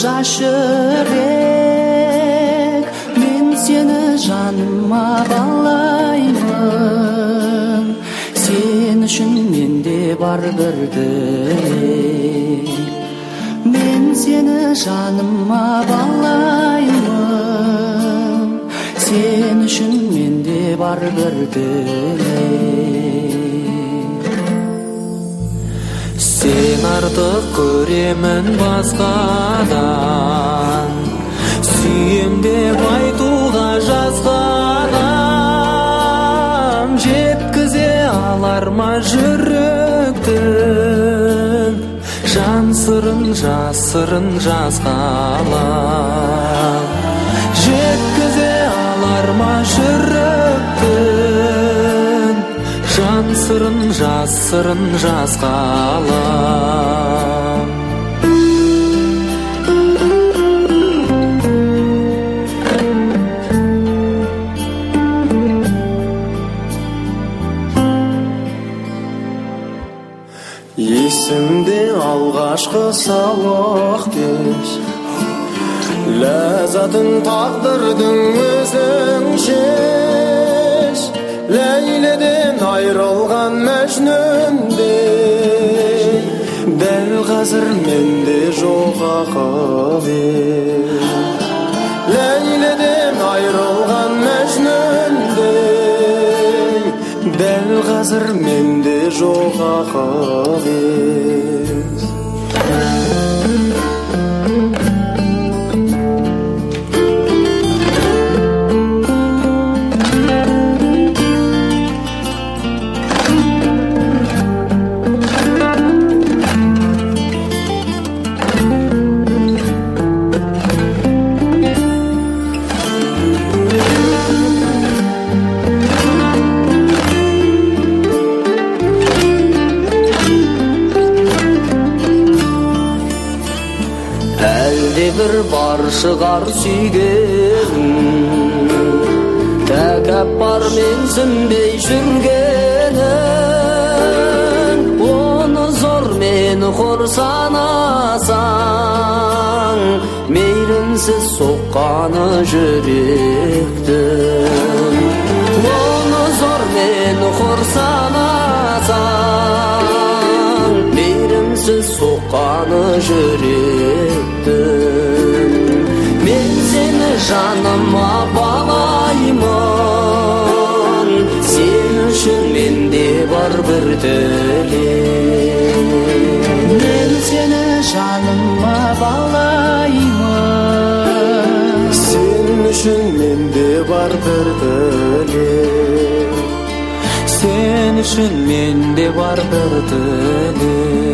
жашыбек, мен сені жаныма балаймын, сен үшін менде бар бір тілек. Мен сені жаныма балаймын, сен үшін менде бар бір тілек. Сен артық көремін басқадан, сүйем деп айтуға жазғанам, жеткізе алар ма жүректің жан сырын жасырын жазғалам, жеткізе алар ма жүректің жан сырын жасырын жазғалам. Есімде алғашқы сабақ кеш, ләззатын тағдырдың өзің шеш. Ләйліден айрылған мәжнүндей, дәл қазір менде жоқ ақыбек. Ләйліден айрылған мәжнүндей, дәл қазір менде жоқ ақыбек. бір бар шығар сүйген, тәкаппар менсінбей жүргенін, оны зор мені хор санасаң, мейірімсіз соққаны жүректің. Оны зор мені хор санасаң, мейірімсіз соққаны жүректің. Мен сені жаныма балаймын, сен үшін менде бар бір тілек. Мен сені жаныма балаймын, сен үшін менде бар бір тілек. Сен үшін менде бар бір тілек.